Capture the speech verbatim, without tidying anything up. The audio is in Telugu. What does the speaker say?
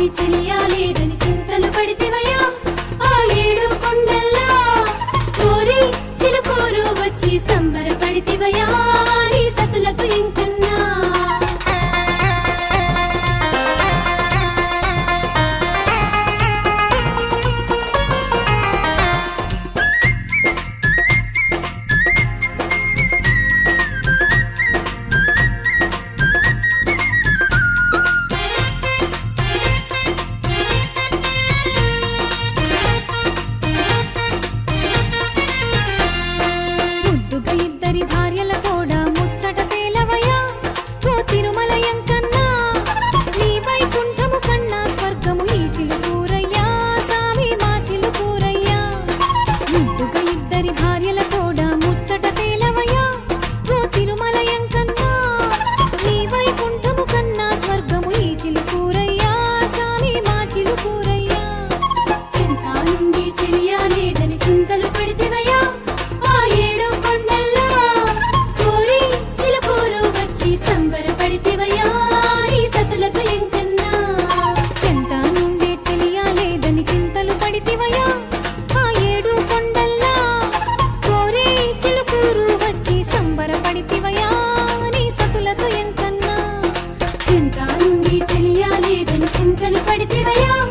చెలియాలేదని చింతలు పడితివయ్యా ఆ ఏడు కొండల్లా కోరి చిలుకూరు వచ్చి సంబర పడితివయ్యా నీ సతులకు ఇంకన్నా ఇద్దరి భార్యల కూడా ముచ్చట తేలవయ్యా ఓ తిరుమలయం కన్నా నీ వైకుంఠము కన్నా స్వర్గము ఈ చిలుకూరయ్యా సామి మా చిలుకూరయ్యా ముద్దుగా ఇద్దరి భార్యల కూడా ముచ్చట తేలవయ్యా ఓ తిరుమలయం కన్నా నీ వైకుంఠము కన్నా స్వర్గము ఈ చిలుకూరయ్యా సామి మా చిలుకూరయ్యా చింతా నుండి చెలియాలేదని చింతలు పడితివయ్యా చింతలు పడితివయ్యా